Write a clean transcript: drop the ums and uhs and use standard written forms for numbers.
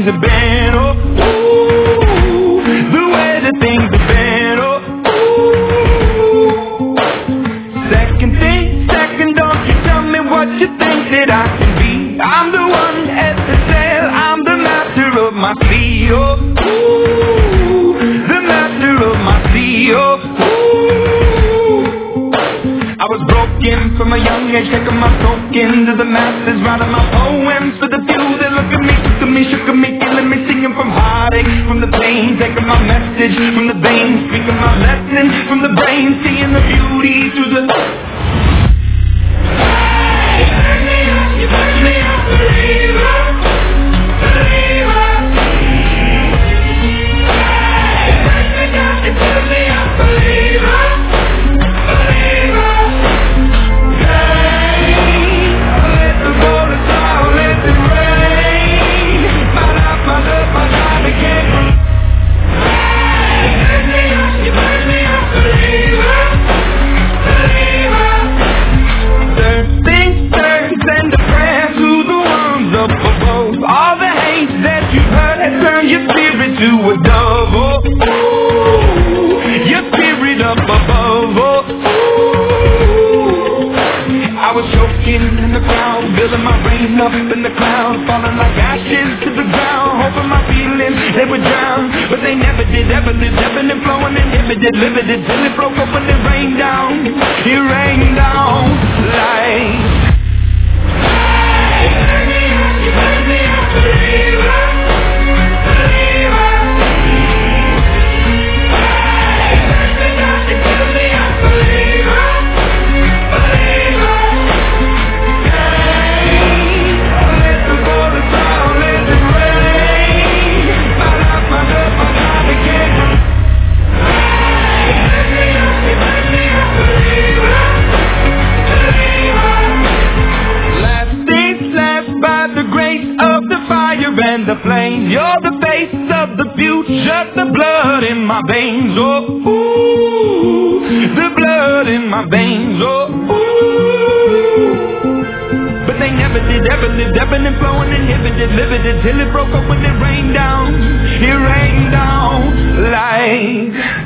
things have been, oh, ooh, the way that things have been, oh, ooh. Second, don't you tell me what you think that I can be. I'm the one at the sail, I'm the master of my sea, oh, ooh, the master of my sea, oh, ooh. I was broken from a young age, taking my token to the masses, writing my poems for the few that look at me, took to me, shook at me, killing me, singing from heartache, from the pain, taking my message from the veins, speaking my lesson from the brain, seeing the beauty through the... You burn me up, believer, believer. You burn me down, you burn me up, believer, believer. Let the water fall, let it rain. My life, my love, my life again. You burn me up, believer, believer. Send a prayer to the ones up above. All the hate that you've heard has turned your spirit to a dove. Oh, ooh, your spirit up above. Oh, ooh. I was choking in the crowd, building my rain up in the clouds, falling like ashes to the ground, hoping my feelings they would drown, but they never did. Ever lived, ebbing and flowing, inhibited, limited, till it broke up when it rained down. It rained down like... You burn me up, believer, believer. You burn me down, you burn me up, believer, believer. Let the water fall, let it rain. My life, my love, my life again. You burn me up, believer, believer. By the grace of the fire and the flames, you're the face of the future, the blood in my veins, oh, ooh, the blood in my veins, oh, ooh. But they never did, ever lived, ebbing and flowing, inhibited, limited, till it broke up when it rained down like...